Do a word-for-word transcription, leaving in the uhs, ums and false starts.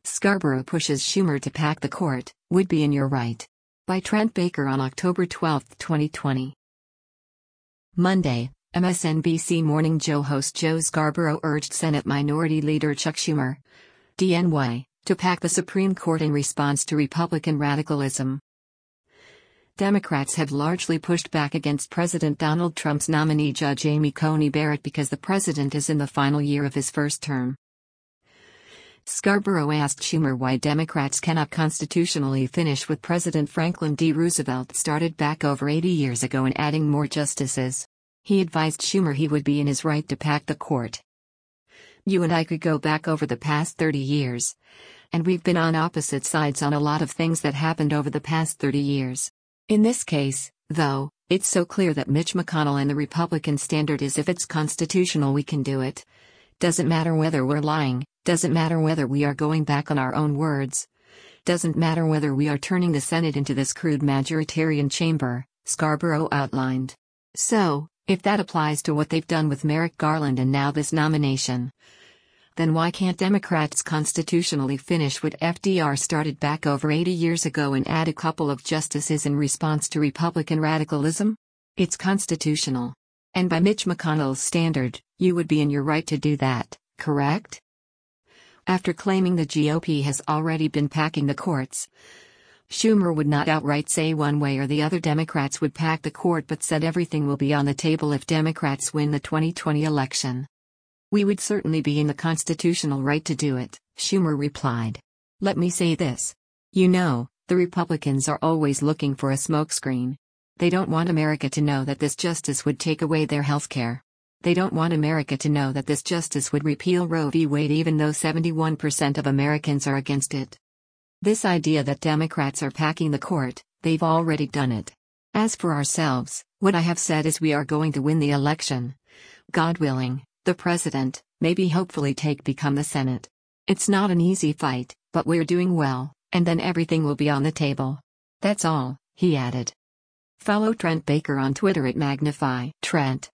Scarborough pushes Schumer to pack the court, would be in your right. By Trent Baker on October twelfth, twenty twenty. Monday, M S N B C Morning Joe host Joe Scarborough urged Senate Minority Leader Chuck Schumer, D N Y, to pack the Supreme Court in response to Republican radicalism. Democrats have largely pushed back against President Donald Trump's nominee Judge Amy Coney Barrett because the president is in the final year of his first term. Scarborough asked Schumer why Democrats cannot constitutionally finish what President Franklin D. Roosevelt started back over eighty years ago in adding more justices. He advised Schumer he would be in his right to pack the court. You and I could go back over the past thirty years. And we've been on opposite sides on a lot of things that happened over the past thirty years. In this case, though, it's so clear that Mitch McConnell and the Republican standard is if it's constitutional we can do it. Doesn't matter whether we're lying, doesn't matter whether we are going back on our own words. Doesn't matter whether we are turning the Senate into this crude majoritarian chamber, Scarborough outlined. So, if that applies to what they've done with Merrick Garland and now this nomination, then why can't Democrats constitutionally finish what F D R started back over eighty years ago and add a couple of justices in response to Republican radicalism? It's constitutional. And by Mitch McConnell's standard, you would be in your right to do that, correct? After claiming the G O P has already been packing the courts, Schumer would not outright say one way or the other Democrats would pack the court but said everything will be on the table if Democrats win the twenty twenty election. We would certainly be in the constitutional right to do it, Schumer replied. Let me say this. You know, the Republicans are always looking for a smokescreen. They don't want America to know that this justice would take away their health care. They don't want America to know that this justice would repeal Roe v. Wade even though seventy-one percent of Americans are against it. This idea that Democrats are packing the court, they've already done it. As for ourselves, what I have said is we are going to win the election. God willing, the president, maybe hopefully take become the Senate. It's not an easy fight, but we're doing well, and then everything will be on the table. That's all, he added. Follow Trent Baker on Twitter at Magnify Trent.